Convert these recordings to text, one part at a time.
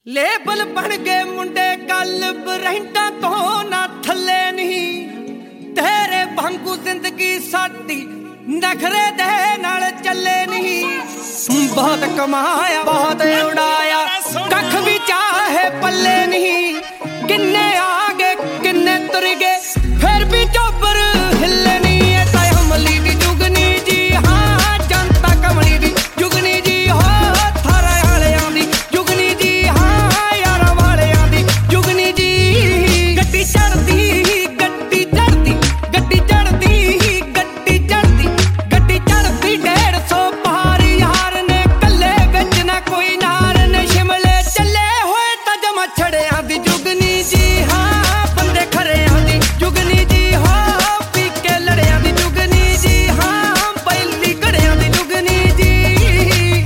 Label ਬਣ ਗਏ ਮੁੰਡੇ ਗੱਲ ਬਰੈਂਟਾਂ ਤੋਂ ਨਾ ਥੱਲੇ ਨਹੀਂ। ਤੇਰੇ ਵਾਂਗੂ ਜ਼ਿੰਦਗੀ ਸਾਡੀ ਨਖਰੇ ਦੇ ਨਾਲ ਚੱਲੇ ਨਹੀਂ। ਬਹੁਤ ਕਮਾਇਆ ਬਹੁਤ ਉਡਾਇਆ ਕੱਖ ਵੀ ਚਾਹੇ ਪੱਲੇ ਨਹੀਂ। ਕਿੰਨੇ ਆ ਗਏ ਕਿੰਨੇ ਤੁਰ ਗਏ ਫਿਰ ਵੀ ਚੋਬਰ ਹਿੱਲੇ ਨਹੀਂ। ਇਹ ਤਾਂ ਅਮਲੀ ਦੀ ਜੁਗਨੀ ਜੀ ਹਾਂ ਜਨਤਾ ਕਮਲੀ ਦੀ ਜੁਗਨੀ ਜੀ ਹੋ ਥਾਰਾ ਵਾਲਿਆਂ ਦੀ ਜੁਗਨੀ ਜੀ ਹਾਂ ਯਾਰਾਂ ਵਾਲਿਆਂ ਦੀ ਜੁਗਨੀ ਜੀ। ਗੱਡੀ ਚੜਦੀ ਗੱਡੀ ਚੜਦੀ ਗੱਡੀ ਚੜਦੀ ਗੱਡੀ ਚੜਦੀ ਗੱਡੀ ਚੜਦੀ 150 ਪਾਰ ਯਾਰ ਨੇ ਕੱਲੇ ਵਿੱਚ ਨਾ ਕੋਈ ਨਾਰ ਨੇ। ਸ਼ਿਮਲੇ ਚੱਲੇ ਹੋਏ ਤਾਂ ਜਮਾ ਛੜਿਆਂ ਦੀ ਜੁਗਨੀ ਜੀ ਹਾਂ ਬੰਦੇ ਖਰਿਆਂ ਦੀ ਜੁਗਨੀ ਜੀ ਹੋ ਪੀ ਕੇ ਲੜਿਆਂ ਦੀ ਜੁਗਨੀ ਜੀ ਹਾਂ ਪਹਿਲੀ ਘੜਿਆਂ ਦੀ ਜੁਗਨੀ ਜੀ।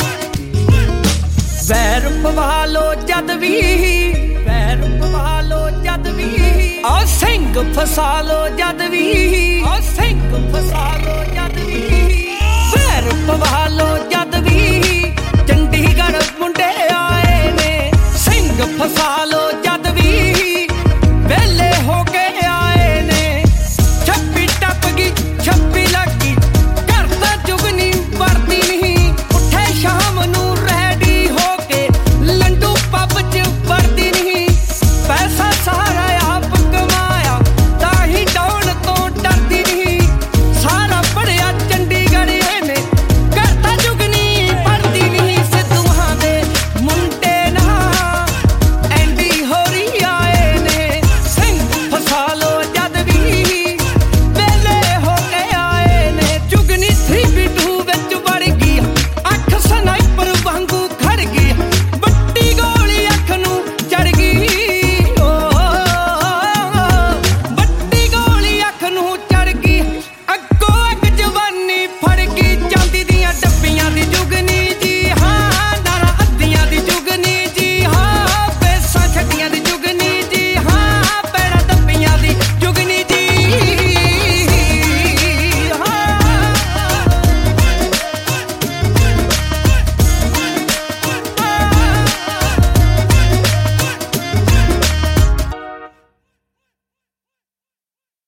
ਵੈਰ ਪਵਾ ਲੋ ਜਦ ਵੀ ਵੈਰ ਪਵਾ ਲੋ ਜਦ ਵੀ ਆ ਸਿੰਘ ਫਸਾ ਲੋ ਜਦ ਵੀ ਆ ਸਿੰਘ ਫਸਾ ਲੋ ਜਦ ਵੀ ਵੈਰ ਪਵਾ ਲੋ ਜਦ ਵੀ ਚੰਡੀਗੜ੍ਹ ਮੁੰਡੇ